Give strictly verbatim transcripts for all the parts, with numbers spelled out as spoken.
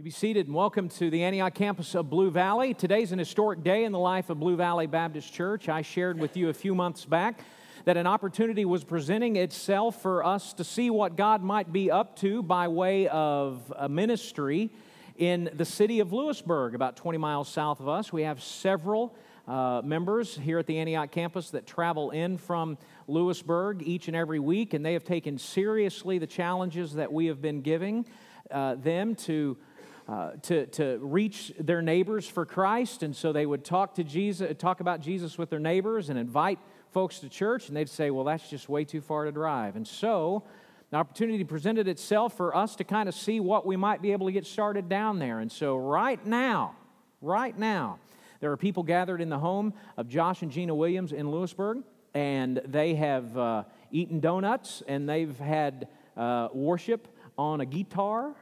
Be seated and welcome to the Antioch campus of Blue Valley. Today's an historic day in the life of Blue Valley Baptist Church. I shared with you a few months back that an opportunity was presenting itself for us to see what God might be up to by way of a ministry in the city of Lewisburg, about twenty miles south of us. We have several uh, members here at the Antioch campus that travel in from Lewisburg each and every week, and they have taken seriously the challenges that we have been giving uh, them to Uh, to, to reach their neighbors for Christ, and so they would talk to Jesus, talk about Jesus with their neighbors and invite folks to church, and they'd say, well, that's just way too far to drive. And so the opportunity presented itself for us to kind of see what we might be able to get started down there. And so right now, right now, there are people gathered in the home of Josh and Gina Williams in Lewisburg, and they have uh, eaten donuts, and they've had uh, worship on a guitar.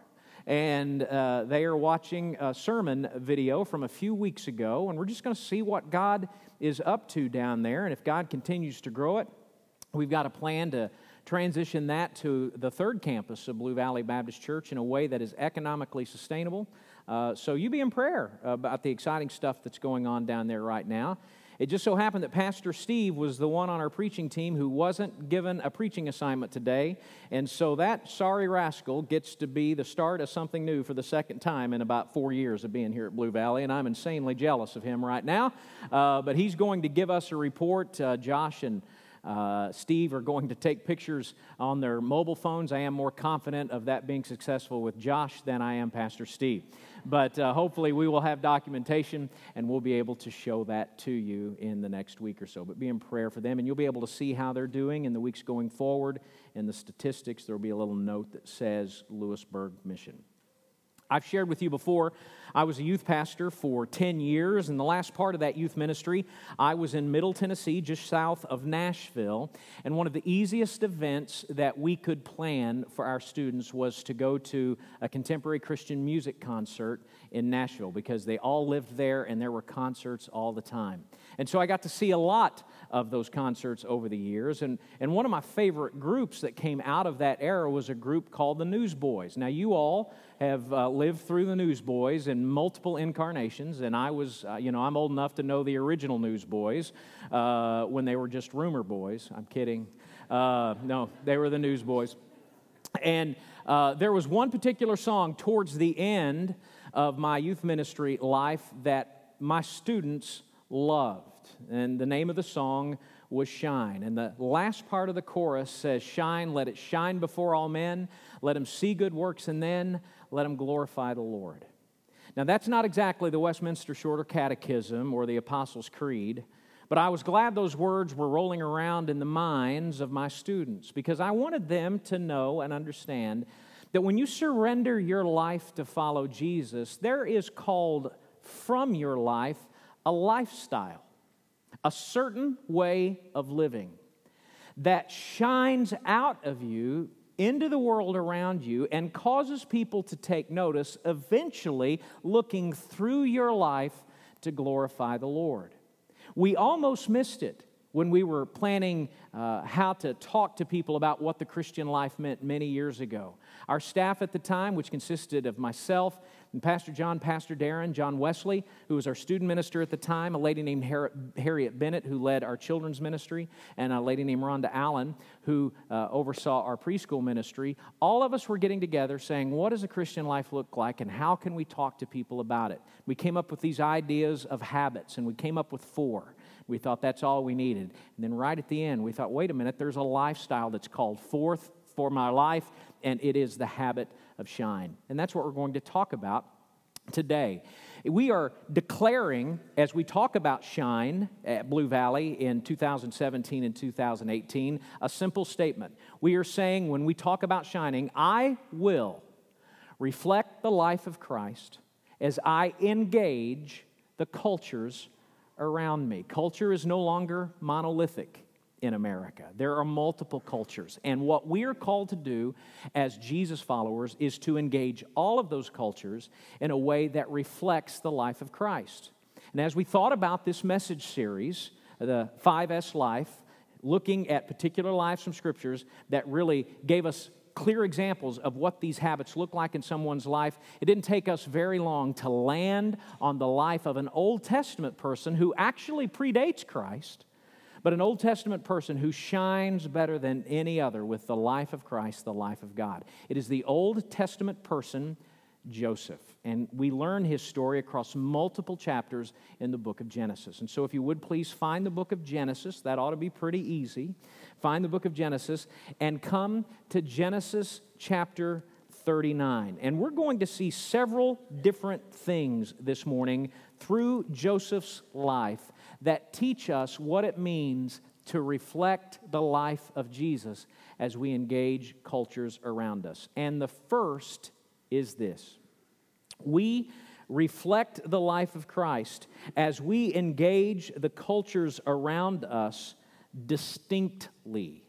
And uh, they are watching a sermon video from a few weeks ago, and we're just going to see what God is up to down there. And if God continues to grow it, we've got a plan to transition that to the third campus of Blue Valley Baptist Church in a way that is economically sustainable. Uh, so you be in prayer about the exciting stuff that's going on down there right now. It just so happened that Pastor Steve was the one on our preaching team who wasn't given a preaching assignment today, and so that sorry rascal gets to be the start of something new for the second time in about four years of being here at Blue Valley, and I'm insanely jealous of him right now, uh, but he's going to give us a report. uh, Josh and Uh, Steve are going to take pictures on their mobile phones. I am more confident of that being successful with Josh than I am Pastor Steve. But uh, hopefully we will have documentation and we'll be able to show that to you in the next week or so. But be in prayer for them, and you'll be able to see how they're doing in the weeks going forward. In the statistics, there will be a little note that says Lewisburg Mission. I've shared with you before, I was a youth pastor for ten years. In the last part of that youth ministry, I was in Middle Tennessee, just south of Nashville. And one of the easiest events that we could plan for our students was to go to a contemporary Christian music concert in Nashville, because they all lived there and there were concerts all the time. And so I got to see a lot of those concerts over the years. And, and one of my favorite groups that came out of that era was a group called the Newsboys. Now, you all have uh, lived through the Newsboys in multiple incarnations, and I was, uh, you know, I'm old enough to know the original Newsboys uh, when they were just rumor boys. I'm kidding. Uh, no, they were the Newsboys. And uh, there was one particular song towards the end of my youth ministry life that my students loved, and the name of the song was Shine. And the last part of the chorus says, shine, let it shine before all men, let them see good works, and then let them glorify the Lord. Now, that's not exactly the Westminster Shorter Catechism or the Apostles' Creed, but I was glad those words were rolling around in the minds of my students, because I wanted them to know and understand that when you surrender your life to follow Jesus, there is called from your life a lifestyle, a certain way of living that shines out of you into the world around you and causes people to take notice, eventually looking through your life to glorify the Lord. We almost missed it when we were planning uh, how to talk to people about what the Christian life meant many years ago. Our staff at the time, which consisted of myself and Pastor John, Pastor Darren, John Wesley, who was our student minister at the time, a lady named Harriet Bennett, who led our children's ministry, and a lady named Rhonda Allen, who uh, oversaw our preschool ministry. All of us were getting together saying, what does a Christian life look like, and how can we talk to people about it? We came up with these ideas of habits, and we came up with four. We thought that's all we needed. And then right at the end, we thought, wait a minute, there's a lifestyle that's called Fourth for My Life, and it is the habit of shine. And that's what we're going to talk about today. We are declaring, as we talk about shine at Blue Valley in two thousand seventeen and two thousand eighteen, a simple statement. We are saying, when we talk about shining, I will reflect the life of Christ as I engage the cultures around me. Culture is no longer monolithic in America. There are multiple cultures, and what we are called to do as Jesus followers is to engage all of those cultures in a way that reflects the life of Christ. And as we thought about this message series, the five S Life, looking at particular lives from Scriptures that really gave us clear examples of what these habits look like in someone's life. It didn't take us very long to land on the life of an Old Testament person who actually predates Christ, but an Old Testament person who shines better than any other with the life of Christ, the life of God. It is the Old Testament person, Joseph. And we learn his story across multiple chapters in the book of Genesis. And so if you would please find the book of Genesis, that ought to be pretty easy. Find the book of Genesis and come to Genesis chapter thirty-nine. And we're going to see several different things this morning through Joseph's life that teach us what it means to reflect the life of Jesus as we engage cultures around us. And the first is this: we reflect the life of Christ as we engage the cultures around us distinctly.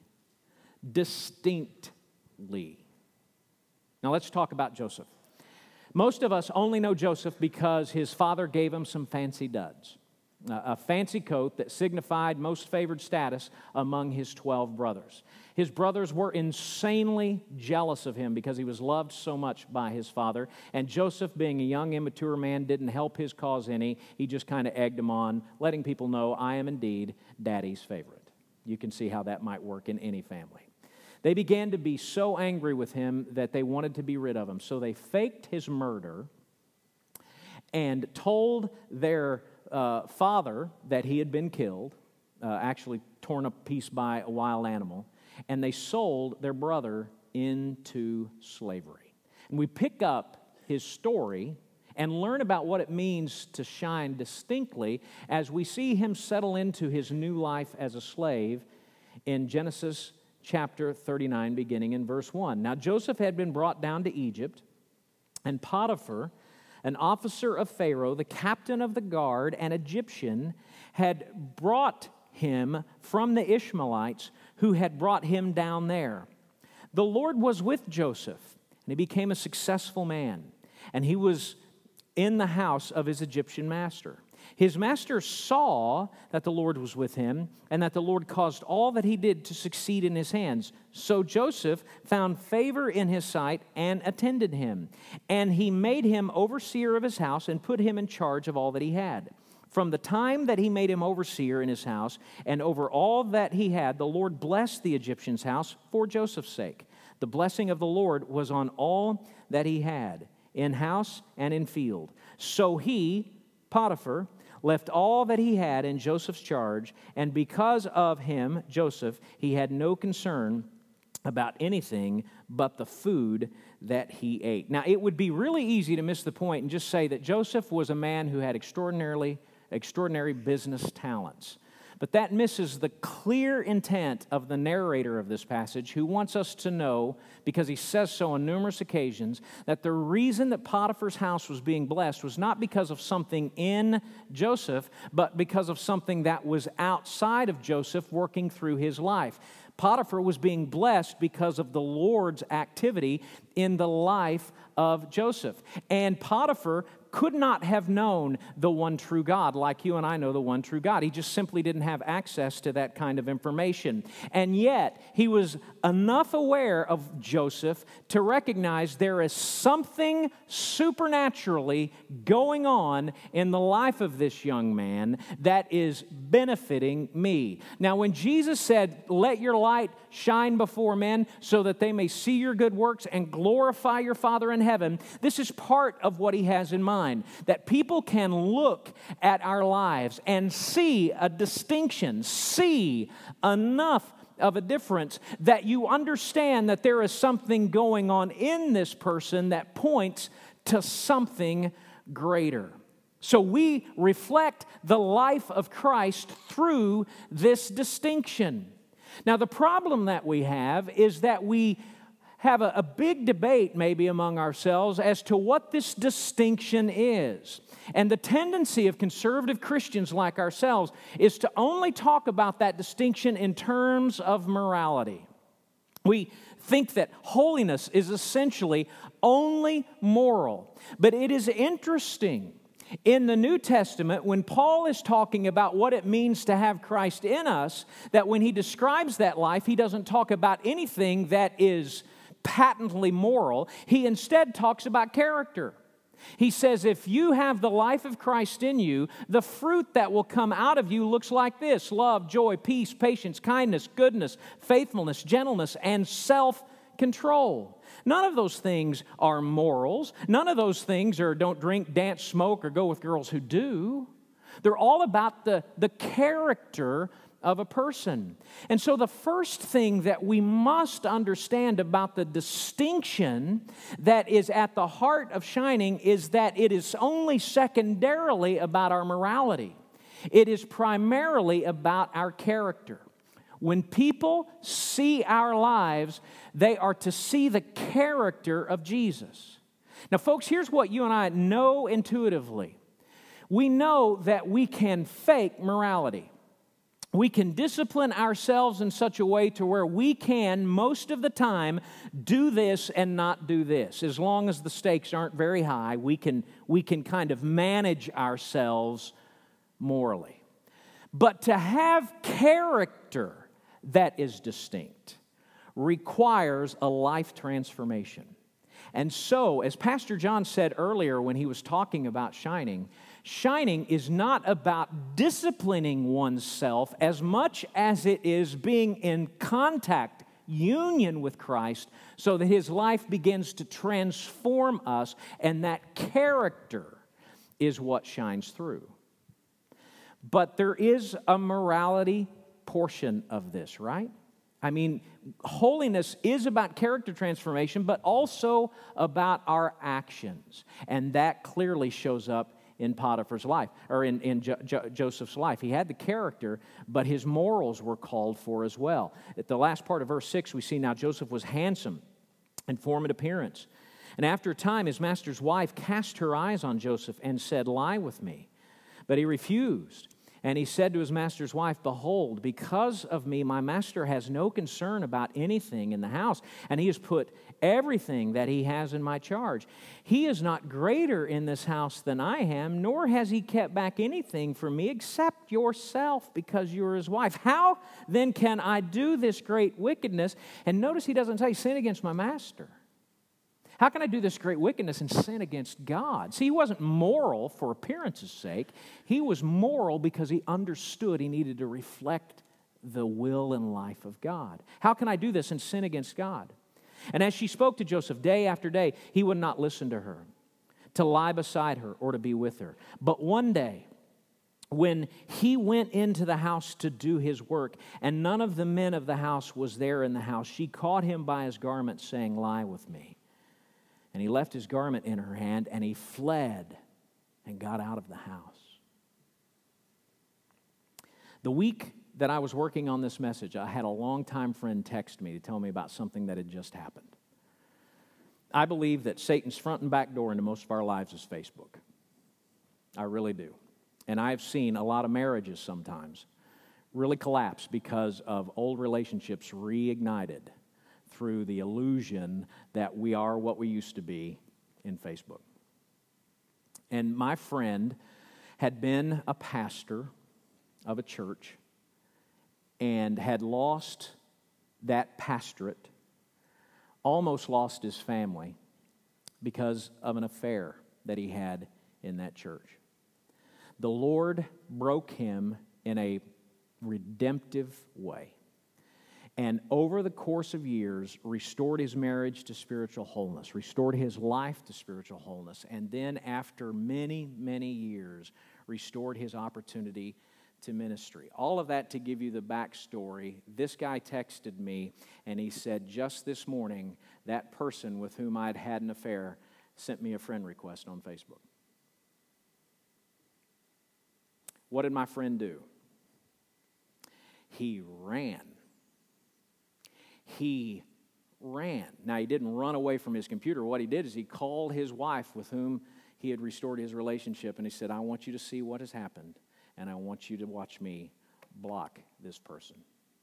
Distinctly. Now let's talk about Joseph. Most of us only know Joseph because his father gave him some fancy duds. A fancy coat that signified most favored status among his twelve brothers. His brothers were insanely jealous of him because he was loved so much by his father. And Joseph, being a young, immature man, didn't help his cause any. He just kind of egged him on, letting people know, I am indeed Daddy's favorite. You can see how that might work in any family. They began to be so angry with him that they wanted to be rid of him. So they faked his murder and told their Uh, father that he had been killed, uh, actually torn a piece by a wild animal, and they sold their brother into slavery. And we pick up his story and learn about what it means to shine distinctly as we see him settle into his new life as a slave in Genesis chapter thirty-nine, beginning in verse one. Now Joseph had been brought down to Egypt, and Potiphar, an officer of Pharaoh, the captain of the guard, an Egyptian, had brought him from the Ishmaelites who had brought him down there. The Lord was with Joseph, and he became a successful man, and he was in the house of his Egyptian master. His master saw that the Lord was with him, and that the Lord caused all that he did to succeed in his hands. So Joseph found favor in his sight and attended him. And he made him overseer of his house and put him in charge of all that he had. From the time that he made him overseer in his house and over all that he had, the Lord blessed the Egyptian's house for Joseph's sake. The blessing of the Lord was on all that he had, in house and in field. So he, Potiphar, left all that he had in Joseph's charge, and because of him, Joseph, he had no concern about anything but the food that he ate. Now, it would be really easy to miss the point and just say that Joseph was a man who had extraordinarily, extraordinary business talents. But that misses the clear intent of the narrator of this passage, who wants us to know, because he says so on numerous occasions, that the reason that Potiphar's house was being blessed was not because of something in Joseph, but because of something that was outside of Joseph working through his life. Potiphar was being blessed because of the Lord's activity in the life of Joseph. And Potiphar could not have known the one true God like you and I know the one true God. He just simply didn't have access to that kind of information. And yet, he was enough aware of Joseph to recognize there is something supernaturally going on in the life of this young man that is benefiting me. Now, when Jesus said, "Let your light shine before men so that they may see your good works and glorify your Father in heaven," this is part of what he has in mind. That people can look at our lives and see a distinction, see enough of a difference that you understand that there is something going on in this person that points to something greater. So we reflect the life of Christ through this distinction. Now, the problem that we have is that we have a, a big debate maybe among ourselves as to what this distinction is. And the tendency of conservative Christians like ourselves is to only talk about that distinction in terms of morality. We think that holiness is essentially only moral. But it is interesting in the New Testament, when Paul is talking about what it means to have Christ in us, that when he describes that life, he doesn't talk about anything that is patently moral. He instead talks about character. He says, if you have the life of Christ in you, the fruit that will come out of you looks like this: love, joy, peace, patience, kindness, goodness, faithfulness, gentleness, and self-control. None of those things are morals. None of those things are don't drink, dance, smoke, or go with girls who do. They're all about the, the character of a person. And so the first thing that we must understand about the distinction that is at the heart of Shining is that it is only secondarily about our morality. It is primarily about our character. When people see our lives, they are to see the character of Jesus. Now, folks, here's what you and I know intuitively. We know that we can fake morality. We can discipline ourselves in such a way to where we can, most of the time, do this and not do this. As long as the stakes aren't very high, we can, we can kind of manage ourselves morally. But to have character that is distinct requires a life transformation. And so, as Pastor John said earlier when he was talking about Shining, Shining is not about disciplining oneself as much as it is being in contact, union with Christ, so that His life begins to transform us, and that character is what shines through. But there is a morality portion of this, right? I mean, holiness is about character transformation, but also about our actions. And that clearly shows up in Potiphar's life, or in, in jo- jo- Joseph's life. He had the character, but his morals were called for as well. At the last part of verse six, we see now Joseph was handsome in form and appearance. And after a time, his master's wife cast her eyes on Joseph and said, "Lie with me." But he refused. And he said to his master's wife, "Behold, because of me, my master has no concern about anything in the house, and he has put everything that he has in my charge. He is not greater in this house than I am, nor has he kept back anything from me except yourself, because you are his wife. How then can I do this great wickedness?" And notice he doesn't say, "Sin against my master." How can I do this great wickedness and sin against God? See, he wasn't moral for appearance's sake. He was moral because he understood he needed to reflect the will and life of God. How can I do this and sin against God? And as she spoke to Joseph day after day, he would not listen to her, to lie beside her or to be with her. But one day, when he went into the house to do his work, and none of the men of the house was there in the house, she caught him by his garment, saying, "Lie with me." And he left his garment in her hand, and he fled and got out of the house. The week that I was working on this message, I had a longtime friend text me to tell me about something that had just happened. I believe that Satan's front and back door into most of our lives is Facebook. I really do. And I've seen a lot of marriages sometimes really collapse because of old relationships reignited through the illusion that we are what we used to be in Facebook. And my friend had been a pastor of a church and had lost that pastorate, almost lost his family because of an affair that he had in that church. The Lord broke him in a redemptive way. And over the course of years, restored his marriage to spiritual wholeness, restored his life to spiritual wholeness, and then after many, many years, restored his opportunity to ministry. All of that to give you the backstory. This guy texted me, and he said, just this morning, that person with whom I'd had an affair sent me a friend request on Facebook. What did my friend do? He ran. He ran. Now, he didn't run away from his computer. What he did is he called his wife with whom he had restored his relationship, and he said, "I want you to see what has happened, and I want you to watch me block this person."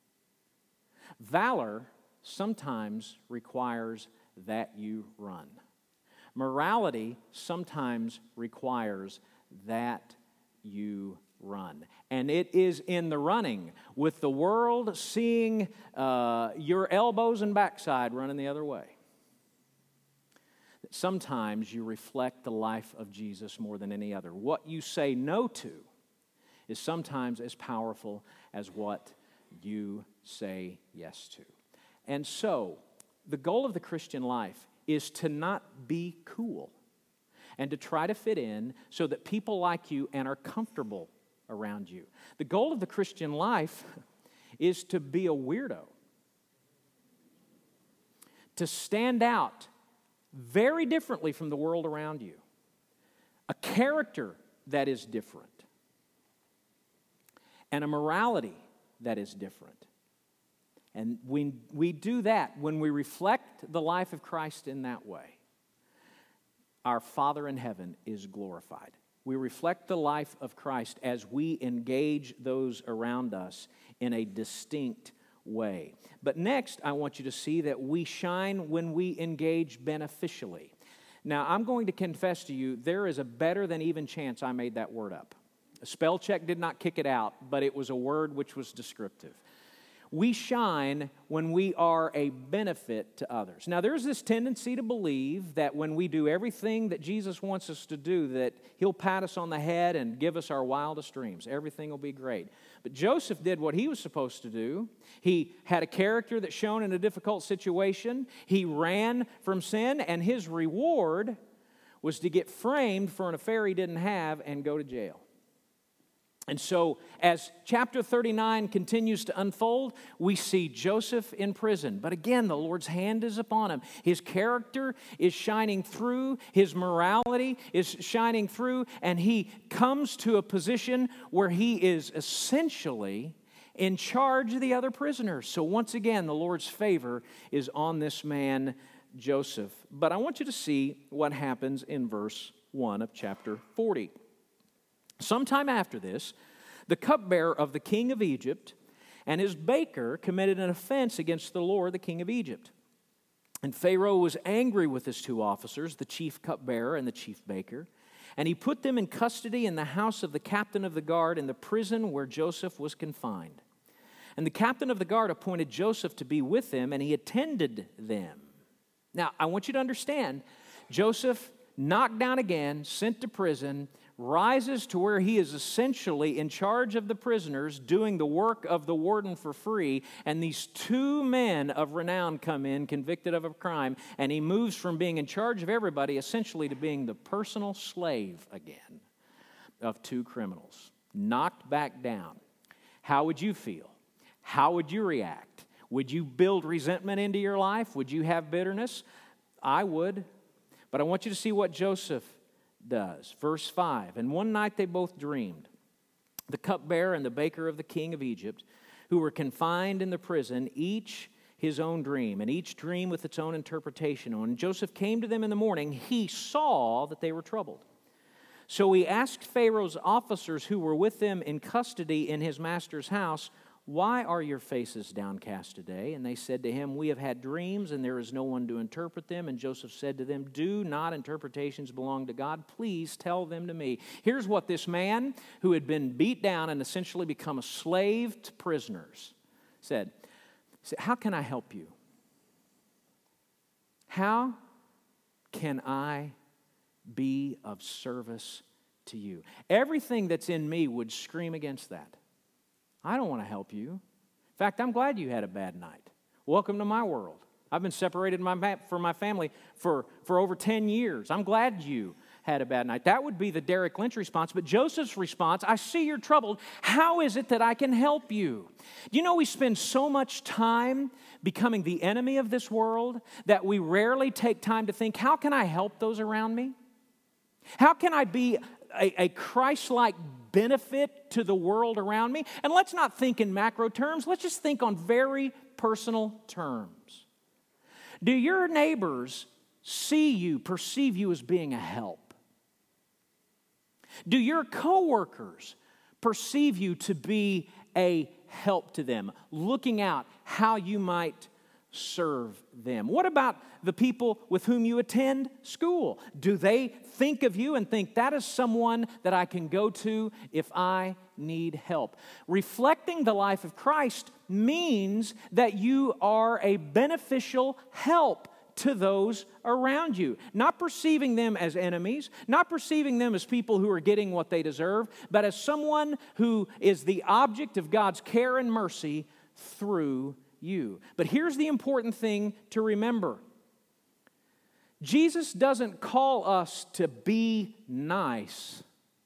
Valor sometimes requires that you run. Morality sometimes requires that you run. And it is in the running, with the world seeing uh, your elbows and backside running the other way, sometimes you reflect the life of Jesus more than any other. What you say no to is sometimes as powerful as what you say yes to. And so, the goal of the Christian life is to not be cool and to try to fit in so that people like you and are comfortable around you. The goal of the Christian life is to be a weirdo, to stand out very differently from the world around you, a character that is different, and a morality that is different. And when we do that, when we reflect the life of Christ in that way, our Father in heaven is glorified. We reflect the life of Christ as we engage those around us in a distinct way. But next, I want you to see that we shine when we engage beneficially. Now, I'm going to confess to you, there is a better than even chance I made that word up. A spell check did not kick it out, but it was a word which was descriptive. We shine when we are a benefit to others. Now, there's this tendency to believe that when we do everything that Jesus wants us to do, that He'll pat us on the head and give us our wildest dreams. Everything will be great. But Joseph did what he was supposed to do. He had a character that shone in a difficult situation. He ran from sin, and his reward was to get framed for an affair he didn't have and go to jail. And so, as chapter thirty-nine continues to unfold, we see Joseph in prison. But again, the Lord's hand is upon him. His character is shining through. His morality is shining through. And he comes to a position where he is essentially in charge of the other prisoners. So once again, the Lord's favor is on this man, Joseph. But I want you to see what happens in verse one of chapter forty. Sometime after this, the cupbearer of the king of Egypt and his baker committed an offense against the Lord, the king of Egypt. And Pharaoh was angry with his two officers, the chief cupbearer and the chief baker, and he put them in custody in the house of the captain of the guard in the prison where Joseph was confined. And the captain of the guard appointed Joseph to be with them, and he attended them. Now, I want you to understand, Joseph, knocked down again, sent to prison, rises to where he is essentially in charge of the prisoners, doing the work of the warden for free, and these two men of renown come in, convicted of a crime, and he moves from being in charge of everybody essentially to being the personal slave again of two criminals. Knocked back down. How would you feel? How would you react? Would you build resentment into your life? Would you have bitterness? I would. But I want you to see what Joseph does. Verse five, and one night they both dreamed, the cupbearer and the baker of the king of Egypt, who were confined in the prison, each his own dream, and each dream with its own interpretation. When Joseph came to them in the morning, he saw that they were troubled. So he asked Pharaoh's officers who were with them in custody in his master's house, "Why are your faces downcast today?" And they said to him, "We have had dreams, and there is no one to interpret them." And Joseph said to them, "Do not interpretations belong to God? Please tell them to me." Here's what this man, who had been beat down and essentially become a slave to prisoners, said. He said, "How can I help you? How can I be of service to you?" Everything that's in me would scream against that. I don't want to help you. In fact, I'm glad you had a bad night. Welcome to my world. I've been separated my, from my family for, for over ten years. I'm glad you had a bad night. That would be the Derek Lynch response. But Joseph's response, "I see you're troubled. How is it that I can help you?" Do you know we spend so much time becoming the enemy of this world that we rarely take time to think, how can I help those around me? How can I be a, a Christ-like benefit to the world around me? And let's not think in macro terms. Let's just think on very personal terms. Do your neighbors see you, perceive you as being a help? Do your coworkers perceive you to be a help to them, looking out how you might serve them? What about the people with whom you attend school? Do they think of you and think that is someone that I can go to if I need help? Reflecting the life of Christ means that you are a beneficial help to those around you. Not perceiving them as enemies, not perceiving them as people who are getting what they deserve, but as someone who is the object of God's care and mercy through you. But here's the important thing to remember. Jesus doesn't call us to be nice.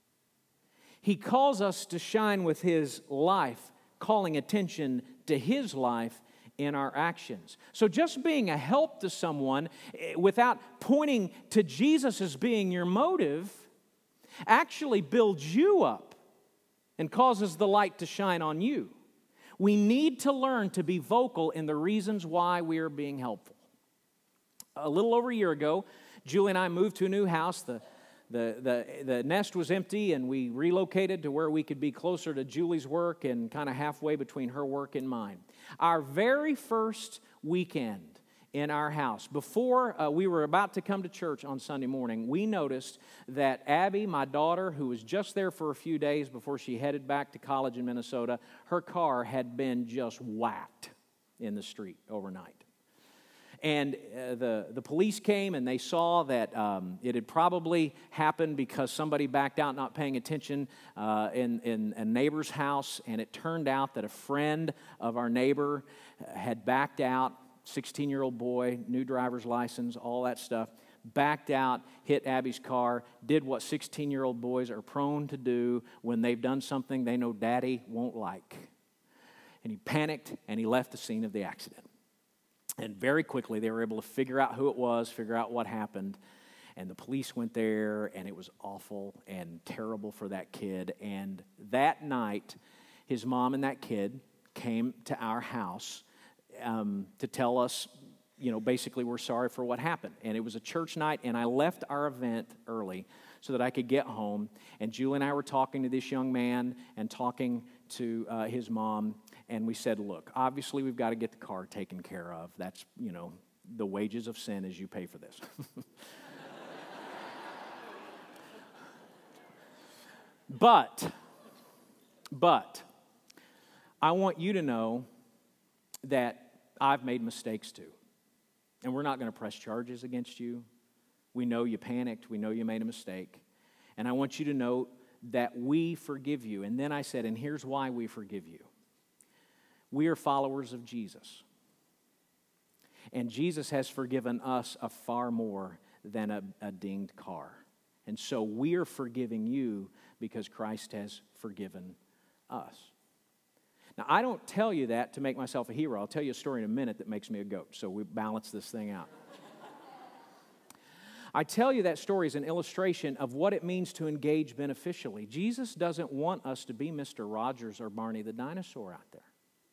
He calls us to shine with His life, calling attention to His life in our actions. So just being a help to someone without pointing to Jesus as being your motive actually builds you up and causes the light to shine on you. We need to learn to be vocal in the reasons why we are being helpful. A little over a year ago, Julie and I moved to a new house. The The, the, the nest was empty, and we relocated to where we could be closer to Julie's work and kind of halfway between her work and mine. Our very first weekend in our house, before uh, we were about to come to church on Sunday morning, we noticed that Abby, my daughter, who was just there for a few days before she headed back to college in Minnesota, her car had been just whacked in the street overnight. And uh, the, the police came and they saw that um, it had probably happened because somebody backed out not paying attention uh, in, in a neighbor's house. And it turned out that a friend of our neighbor had backed out, sixteen-year-old boy, new driver's license, all that stuff, backed out, hit Abby's car, did what sixteen-year-old boys are prone to do when they've done something they know Daddy won't like. And he panicked and he left the scene of the accident. And very quickly, they were able to figure out who it was, figure out what happened. And the police went there, and it was awful and terrible for that kid. And that night, his mom and that kid came to our house um, to tell us, you know, basically we're sorry for what happened. And it was a church night, and I left our event early so that I could get home. And Julie and I were talking to this young man and talking to uh, his mom. And we said, look, obviously we've got to get the car taken care of. That's, you know, the wages of sin is you pay for this. but, but, I want you to know that I've made mistakes too. And we're not going to press charges against you. We know you panicked. We know you made a mistake. And I want you to know that we forgive you. And then I said, and here's why we forgive you. We are followers of Jesus. And Jesus has forgiven us a far more than a, a dinged car. And so we are forgiving you because Christ has forgiven us. Now, I don't tell you that to make myself a hero. I'll tell you a story in a minute that makes me a goat. So we balance this thing out. I tell you that story as an illustration of what it means to engage beneficially. Jesus doesn't want us to be Mister Rogers or Barney the dinosaur out there.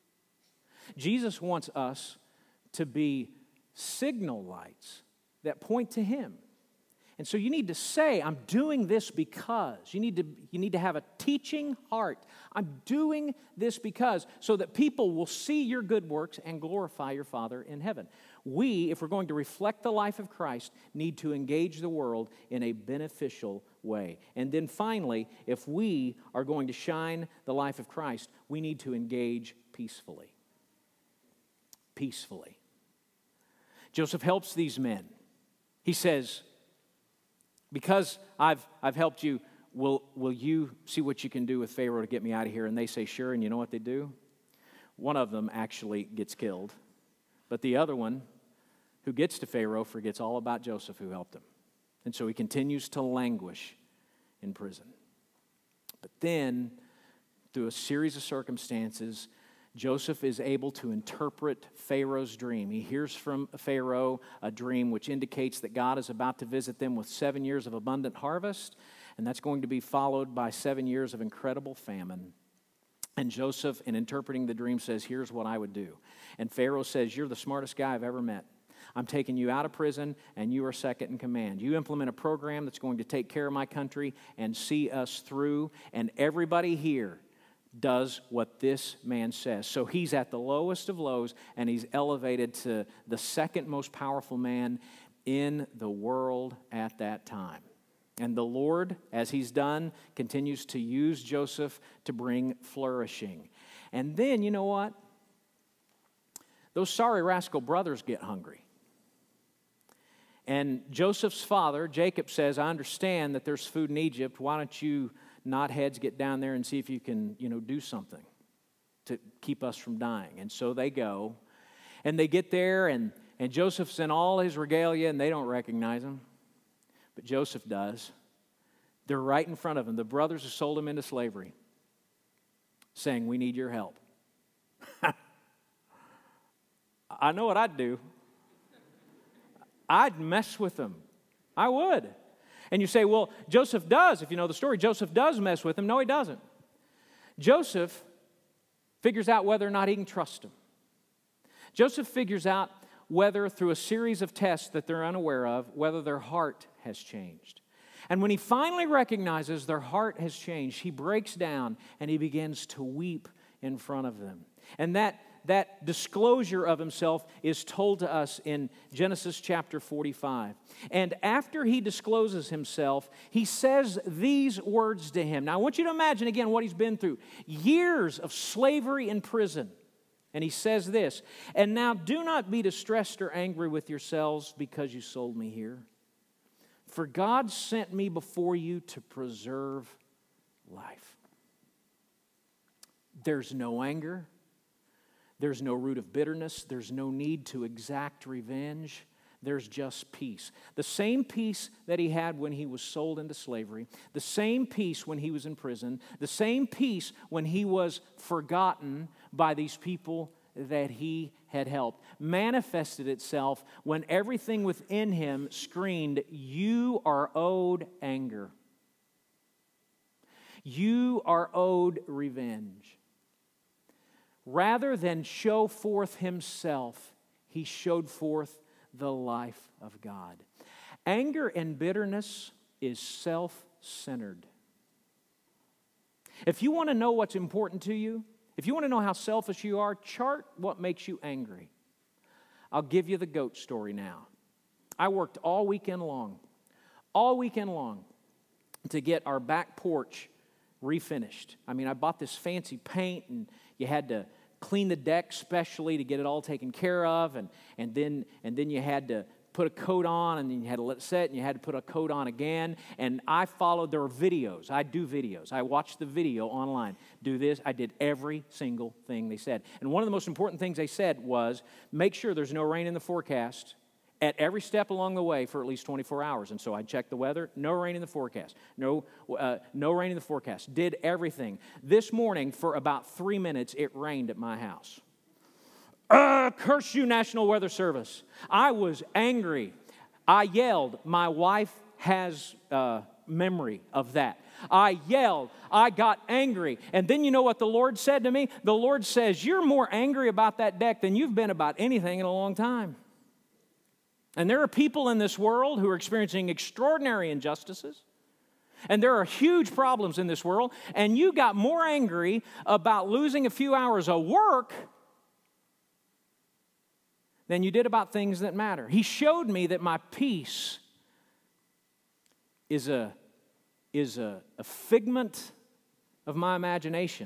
Jesus wants us to be signal lights that point to Him. And so you need to say, I'm doing this because. You need to, you need to have a teaching heart. I'm doing this because, so that people will see your good works and glorify your Father in heaven. We, if we're going to reflect the life of Christ, need to engage the world in a beneficial way. And then finally, if we are going to shine the life of Christ, we need to engage peacefully. Peacefully. Joseph helps these men. He says, because I've, I've helped you, will, will you see what you can do with Pharaoh to get me out of here? And they say, sure. And you know what they do? One of them actually gets killed. But the other one, who gets to Pharaoh, forgets all about Joseph who helped him. And so he continues to languish in prison. But then, through a series of circumstances, Joseph is able to interpret Pharaoh's dream. He hears from Pharaoh a dream which indicates that God is about to visit them with seven years of abundant harvest, and that's going to be followed by seven years of incredible famine. And Joseph, in interpreting the dream, says, here's what I would do. And Pharaoh says, you're the smartest guy I've ever met. I'm taking you out of prison, and you are second in command. You implement a program that's going to take care of my country and see us through, and everybody here does what this man says. So he's at the lowest of lows, and he's elevated to the second most powerful man in the world at that time. And the Lord, as He's done, continues to use Joseph to bring flourishing. And then, you know what? Those sorry rascal brothers get hungry. And Joseph's father, Jacob, says, I understand that there's food in Egypt. Why don't you knotheads get down there and see if you can, you know, do something to keep us from dying. And so they go, and they get there, and, and Joseph's in all his regalia, and they don't recognize him. But Joseph does. They're right in front of him. The brothers who sold him into slavery, saying, we need your help. I know what I'd do. I'd mess with them. I would. And you say, well, Joseph does. If you know the story, Joseph does mess with them. No, he doesn't. Joseph figures out whether or not he can trust him. Joseph figures out whether, through a series of tests that they're unaware of, whether their heart has changed. And when he finally recognizes their heart has changed, he breaks down and he begins to weep in front of them. And that That disclosure of himself is told to us in Genesis chapter forty-five. And after he discloses himself, he says these words to him. Now, I want you to imagine again what he's been through. Years of slavery in prison. And he says this, and now do not be distressed or angry with yourselves because you sold me here. For God sent me before you to preserve life. There's no anger. There's no root of bitterness. There's no need to exact revenge. There's just peace. The same peace that he had when he was sold into slavery, the same peace when he was in prison, the same peace when he was forgotten by these people that he had helped, manifested itself when everything within him screamed, you are owed anger. You are owed revenge. Rather than show forth himself, he showed forth the life of God. Anger and bitterness is self-centered. If you want to know what's important to you, if you want to know how selfish you are, chart what makes you angry. I'll give you the goat story now. I worked all weekend long, all weekend long to get our back porch refinished. I mean, I bought this fancy paint, and you had to clean the deck specially to get it all taken care of, and, and, then, and then you had to put a coat on, and then you had to let it set, and you had to put a coat on again. And I followed, there were videos. I do videos. I watched the video online. Do this. I did every single thing they said. And one of the most important things they said was, make sure there's no rain in the forecast at every step along the way for at least twenty-four hours. And so I checked the weather. No rain in the forecast. No, uh, no rain in the forecast. Did everything. This morning, for about three minutes, it rained at my house. Uh, curse you, National Weather Service. I was angry. I yelled. My wife has uh, memory of that. I yelled. I got angry. And then you know what the Lord said to me? The Lord says, you're more angry about that deck than you've been about anything in a long time. And there are people in this world who are experiencing extraordinary injustices. And there are huge problems in this world. And you got more angry about losing a few hours of work than you did about things that matter. He showed me that my peace is a, is a, a figment of my imagination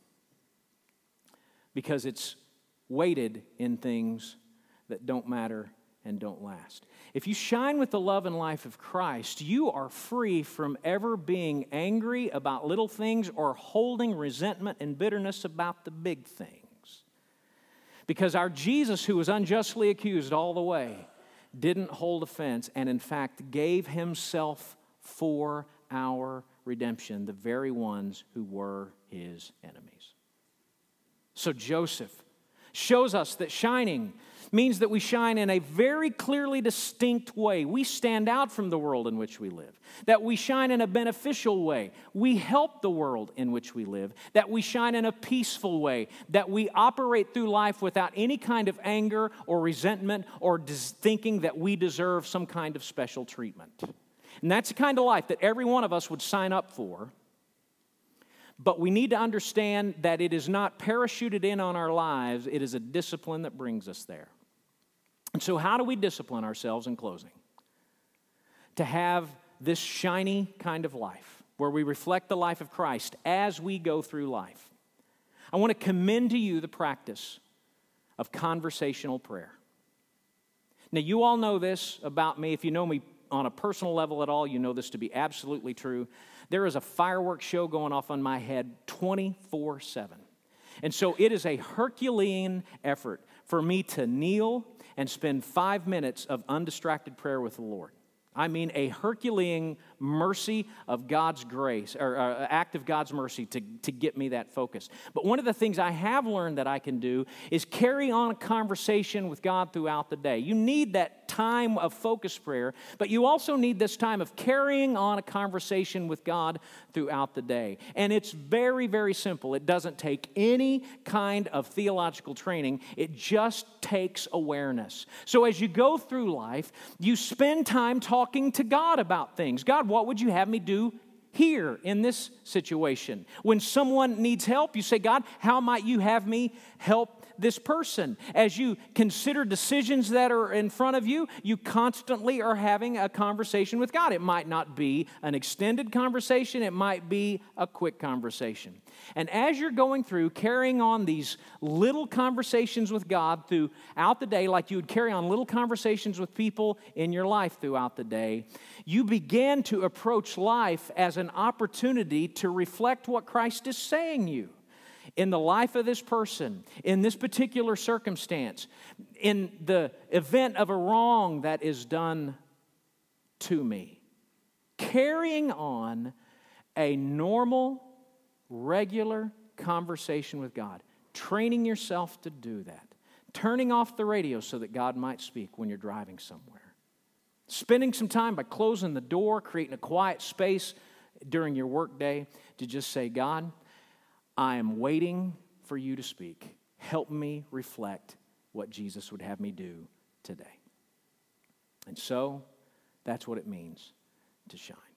because it's weighted in things that don't matter and don't last. If you shine with the love and life of Christ, you are free from ever being angry about little things or holding resentment and bitterness about the big things. Because our Jesus, who was unjustly accused all the way, didn't hold offense and in fact gave himself for our redemption, the very ones who were his enemies. So Joseph shows us that shining means that we shine in a very clearly distinct way. We stand out from the world in which we live. That we shine in a beneficial way. We help the world in which we live. That we shine in a peaceful way. That we operate through life without any kind of anger or resentment or des- thinking that we deserve some kind of special treatment. And that's the kind of life that every one of us would sign up for. But we need to understand that it is not parachuted in on our lives. It is a discipline that brings us there. And so how do we discipline ourselves in closing? To have this shiny kind of life where we reflect the life of Christ as we go through life. I want to commend to you the practice of conversational prayer. Now, you all know this about me. If you know me on a personal level at all, you know this to be absolutely true. There is a fireworks show going off on my head twenty-four seven. And so it is a Herculean effort for me to kneel and spend five minutes of undistracted prayer with the Lord. I mean, a Herculean mercy of God's grace, or uh, act of God's mercy to, to get me that focus. But one of the things I have learned that I can do is carry on a conversation with God throughout the day. You need that time of focus prayer, but you also need this time of carrying on a conversation with God throughout the day. And it's very, very simple. It doesn't take any kind of theological training. It just takes awareness. So as you go through life, you spend time talking to God about things. God, what would you have me do here in this situation? When someone needs help, you say, God, how might you have me help this person? As you consider decisions that are in front of you, you constantly are having a conversation with God. It might not be an extended conversation. It might be a quick conversation. And as you're going through, carrying on these little conversations with God throughout the day, like you would carry on little conversations with people in your life throughout the day, you begin to approach life as an opportunity to reflect what Christ is saying you. In the life of this person, in this particular circumstance, in the event of a wrong that is done to me. Carrying on a normal, regular conversation with God. Training yourself to do that. Turning off the radio so that God might speak when you're driving somewhere. Spending some time by closing the door, creating a quiet space during your workday to just say, God, I am waiting for you to speak. Help me reflect what Jesus would have me do today. And so, that's what it means to shine.